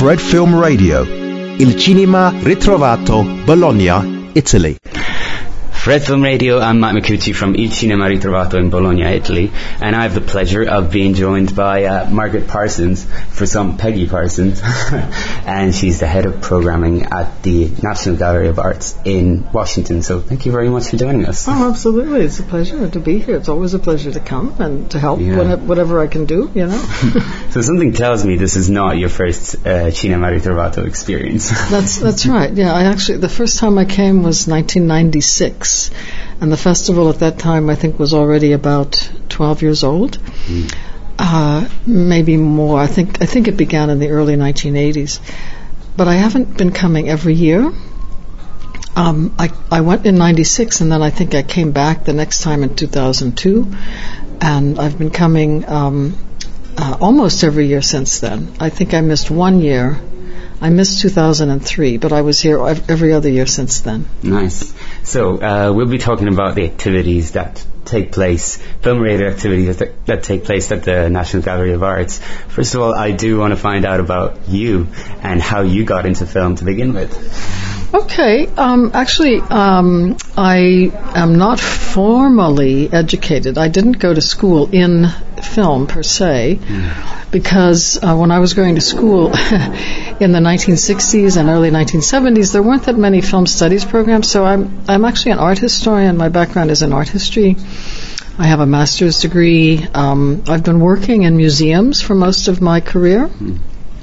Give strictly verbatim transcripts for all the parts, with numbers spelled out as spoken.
Fred Film Radio, il cinema ritrovato, Bologna, Italy. Fred Film Radio, I'm Matt Micucci from Il Cinema Ritrovato in Bologna, Italy, and I have the pleasure of being joined by uh, Margaret Parsons, for some Peggy Parsons, and she's the head of programming at the National Gallery of Arts in Washington. So thank you very much for joining us. Oh, absolutely. It's a pleasure to be here. It's always a pleasure to come and to help Yeah. when, whatever I can do, you know. So something tells me this is not your first uh, Cinema Ritrovato experience. That's that's right. Yeah, I actually, the first time I came was nineteen ninety-six. And the festival at that time, I think, was already about twelve years old, mm. uh, maybe more. I think I think it began in the early nineteen eighties. But I haven't been coming every year. Um, I, I went in ninety-six, and then I think I came back the next time in two thousand two. And I've been coming um, uh, almost every year since then. I think I missed one year. I missed two thousand three, but I was here every other year since then. Nice. So uh, we'll be talking about the activities that take place, film-related activities that, that take place at the National Gallery of Arts. First of all, I do want to find out about you and how you got into film to begin with. Okay. Um, actually, um, I am not formally educated. I didn't go to school in film per se, mm. because uh, when I was going to school in the nineteen sixties and early nineteen seventies, there weren't that many film studies programs. So I'm I'm actually an art historian. My background is in art history. I have a master's degree. Um, I've been working in museums for most of my career. Mm.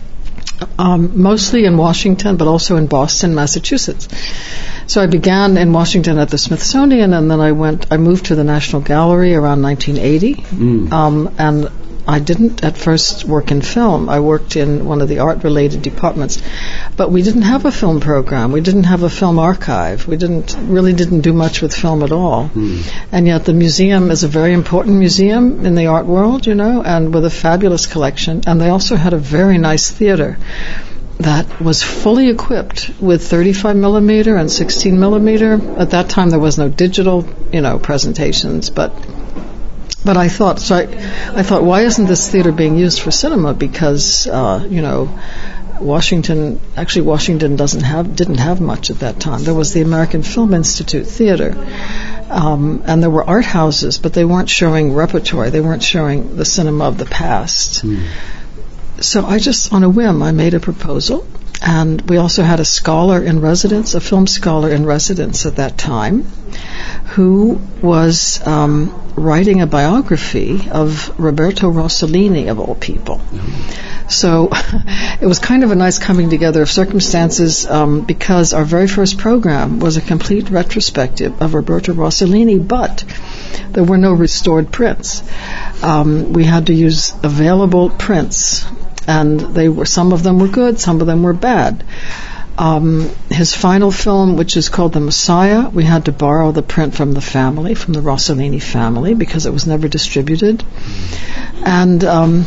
Um, mostly in Washington, but also in Boston, Massachusetts. So I began in Washington at the Smithsonian, and then I went. I moved to the National Gallery around nineteen eighty, mm. um, and I didn't at first work in film. I worked in one of the art-related departments, but we didn't have a film program. We didn't have a film archive. We didn't really didn't do much with film at all. Mm. And yet the museum is a very important museum in the art world, you know, and with a fabulous collection. And they also had a very nice theater that was fully equipped with thirty-five millimeter and sixteen millimeter. At that time, there was no digital, you know, presentations, but. But I thought, so I, I thought, why isn't this theater being used for cinema? Because, uh, you know, Washington, actually Washington doesn't have, didn't have much at that time. There was the American Film Institute Theater, um, and there were art houses, but they weren't showing repertory. They weren't showing the cinema of the past. Mm. So I just, on a whim, I made a proposal, and we also had a scholar in residence, a film scholar in residence at that time, who was um, writing a biography of Roberto Rossellini, of all people. Mm-hmm. So it was kind of a nice coming together of circumstances, um, because our very first program was a complete retrospective of Roberto Rossellini, but there were no restored prints. Um, we had to use available prints, and they were, some of them were good, some of them were bad. Um, his final film, which is called The Messiah, we had to borrow the print from the family, from the Rossellini family, because it was never distributed. And um,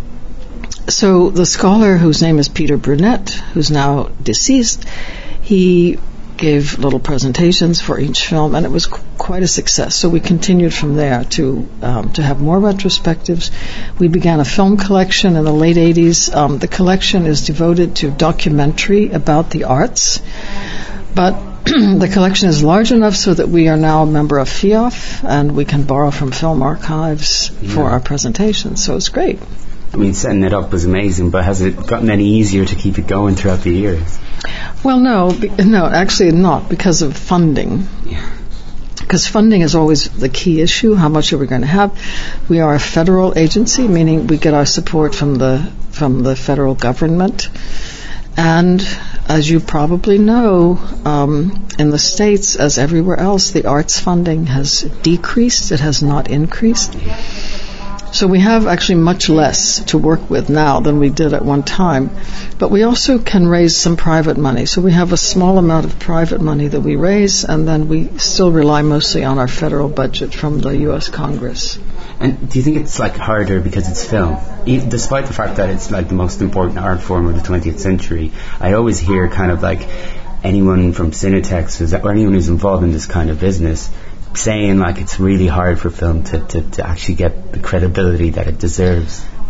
so the scholar, whose name is Peter Brunette, who's now deceased, he gave little presentations for each film, and it was qu- quite a success. So we continued from there to um, to have more retrospectives. We began a film collection in the late eighties. Um, the collection is devoted to documentary about the arts, but the collection is large enough so that we are now a member of F I O F, and we can borrow from film archives yeah. for our presentations. So it's great. I mean, setting it up was amazing, but has it gotten any easier to keep it going throughout the years? Well, no, be, no, actually not, because of funding. Yeah. Because funding is always the key issue. How much are we going to have? We are a federal agency, meaning we get our support from the from the federal government. And as you probably know, um, in the States, as everywhere else, the arts funding has decreased. It has not increased. So we have actually much less to work with now than we did at one time. But we also can raise some private money. So we have a small amount of private money that we raise, and then we still rely mostly on our federal budget from the U S Congress. And do you think it's like harder because it's film? E- despite the fact that it's like the most important art form of the twentieth century, I always hear kind of like anyone from Cinetex who's, or anyone who's involved in this kind of business saying like it's really hard for film to, to, to actually get the credibility that it deserves.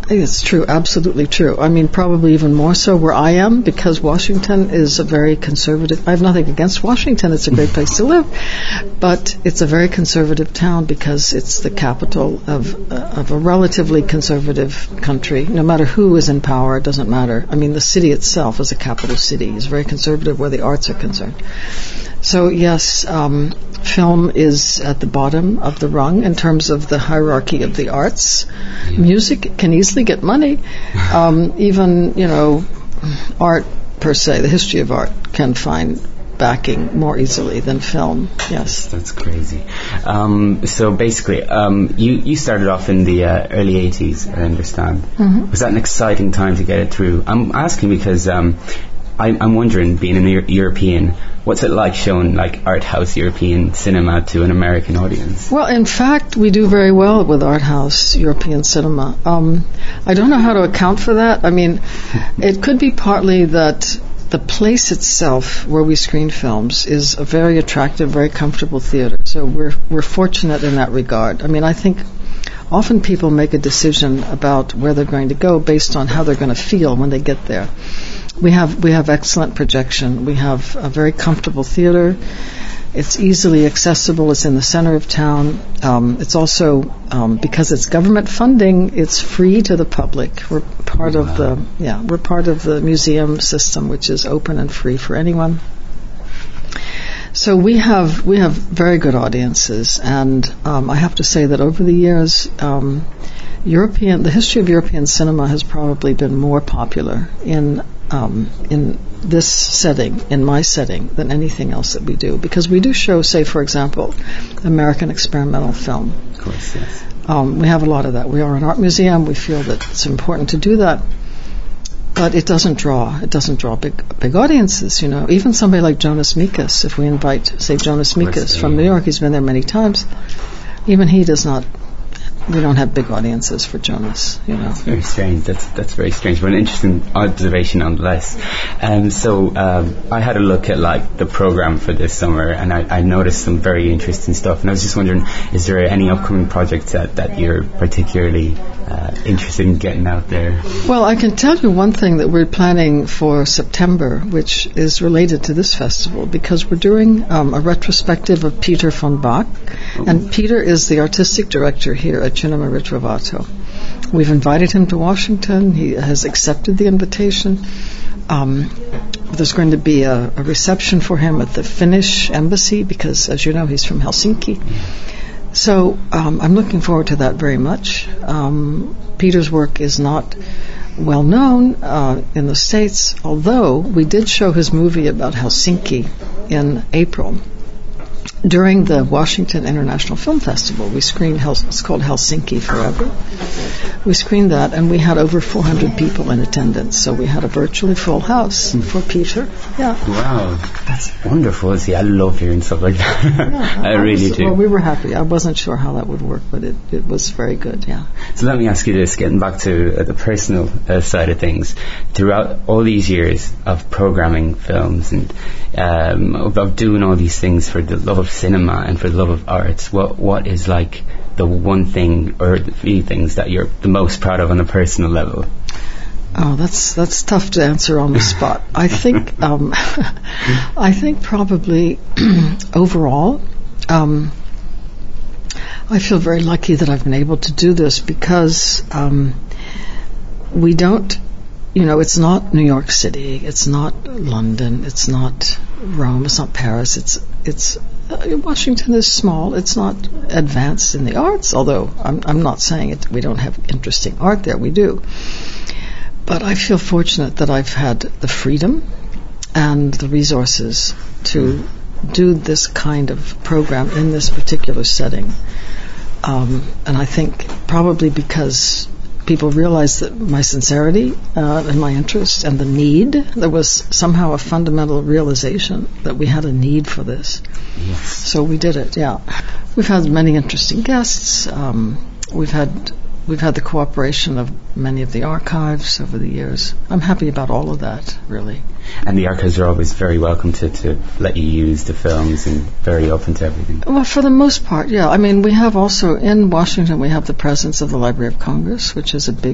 It's true, absolutely true. I mean, probably even more so where I am, because Washington is a very conservative. I have nothing against Washington; it's a great place to live, but it's a very conservative town because it's the capital of uh, of a relatively conservative country. No matter who is in power, it doesn't matter. I mean, the city itself is a capital city; is very conservative where the arts are concerned. So yes, um, film is at the bottom of the rung in terms of the hierarchy of the arts. Yeah. Music can easily get money. Um, even, you know, art per se, the history of art can find backing more easily than film. Yes. That's crazy. Um, so basically, um, you, you started off in the uh, early eighties, I understand. Mm-hmm. Was that an exciting time to get it through? I'm asking because um, I, I'm wondering, being an Euro- European, what's it like showing like art house European cinema to an American audience? Well, in fact, we do very well with art house European cinema. Um, I don't know how to account for that. I mean, it could be partly that the place itself where we screen films is a very attractive, very comfortable theater. So we're we're fortunate in that regard. I mean, I think often people make a decision about where they're going to go based on how they're going to feel when they get there. We have we have excellent projection. We have a very comfortable theater. It's easily accessible. It's in the center of town. Um, it's also, um, because it's government funding, it's free to the public. We're part wow. of the yeah we're part of the museum system, which is open and free for anyone. So we have we have very good audiences, and um, I have to say that over the years, um, European the history of European cinema has probably been more popular in um, in this setting, in my setting, than anything else that we do, because we do show, say, for example, American experimental film. Of course, yes. Um, we have a lot of that. We are an art museum. We feel that it's important to do that. But it doesn't draw. It doesn't draw big big audiences, you know. Even somebody like Jonas Mekas, if we invite, say, Jonas Mekas from New York, he's been there many times. Even he does not. We don't have big audiences for Jonas, you know. That's very strange. That's that's very strange, but an interesting observation nonetheless. Um, so um, I had a look at like the program for this summer, and I, I noticed some very interesting stuff. And I was just wondering, is there any upcoming projects that, that you're particularly uh, interested in getting out there? Well, I can tell you one thing that we're planning for September, which is related to this festival, because we're doing um, a retrospective of Peter von Bach, oh. and Peter is the artistic director here at Cinema Ritrovato. We've invited him to Washington. He has accepted the invitation. Um, there's going to be a, a reception for him at the Finnish embassy because, as you know, he's from Helsinki. So um, I'm looking forward to that very much. Um, Peter's work is not well known uh, in the States, although we did show his movie about Helsinki in April. During the Washington International Film Festival, we screened, Hel- it's called Helsinki Forever. We screened that, and we had over four hundred people in attendance, so we had a virtually full house mm. for Peter. Yeah. Wow, that's wonderful. See, I love hearing stuff like that. Yeah, I, I really was, do. Well, we were happy. I wasn't sure how that would work, but it, it was very good, yeah. So let me ask you this, getting back to uh, the personal uh, side of things. Throughout all these years of programming films and um, of, of doing all these things for the love of cinema and for the love of arts, what what is like the one thing or the few things that you're the most proud of on a personal level? Oh, that's that's tough to answer on the spot. I think um, I think probably overall, um, I feel very lucky that I've been able to do this because um, we don't. You know, it's not New York City, it's not London, it's not Rome, it's not Paris, it's it's uh, Washington is small, it's not advanced in the arts, although I'm I'm not saying it we don't have interesting art there, we do. But I feel fortunate that I've had the freedom and the resources to do this kind of program in this particular setting. Um, and I think probably because people realized that my sincerity uh, and my interest and the need, there was somehow a fundamental realization that we had a need for this. Yes. So we did it, yeah. We've had many interesting guests. Um, we've had we've had the cooperation of many of the archives over the years. I'm happy about all of that, really. And the archives are always very welcome to, to let you use the films and very open to everything. Well, for the most part, yeah. I mean, we have also, in Washington, we have the presence of the Library of Congress, which is a big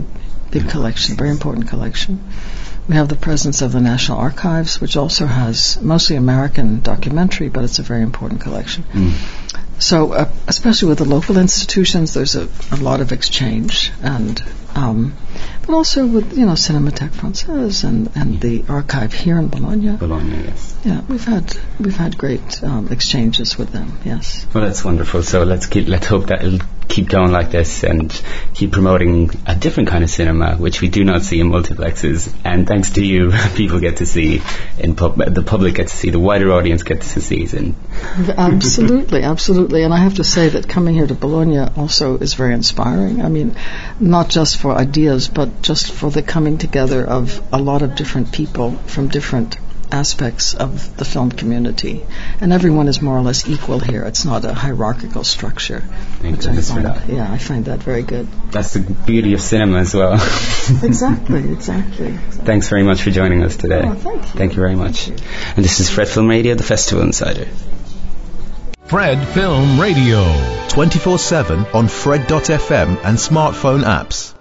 big collection, very important collection. We have the presence of the National Archives, which also has mostly American documentary, but it's a very important collection. Mm. So, uh, especially with the local institutions, there's a, a lot of exchange, and um, but also with, you know, Cinémathèque Française and, and yeah. the archive here in Bologna. Bologna, yes. Yeah, we've had we've had great um, exchanges with them. Yes. Well, that's wonderful. So let's keep let's hope that it'll keep going like this and keep promoting a different kind of cinema, which we do not see in multiplexes. And thanks to you, people get to see in pub- the public gets to see, the wider audience gets to see. And absolutely, absolutely. And I have to say that coming here to Bologna also is very inspiring. I mean, not just for ideas, but just for the coming together of a lot of different people from different aspects of the film community, and everyone is more or less equal here. It's not a hierarchical structure. Thank goodness for that. Yeah, I find that very good. That's the beauty of cinema as well. exactly, exactly, exactly. Thanks very much for joining us today. Oh, thank you. Thank you very much. And this is Fred Film Radio, the Festival Insider. Fred Film Radio. twenty-four seven on Fred dot f m and smartphone apps.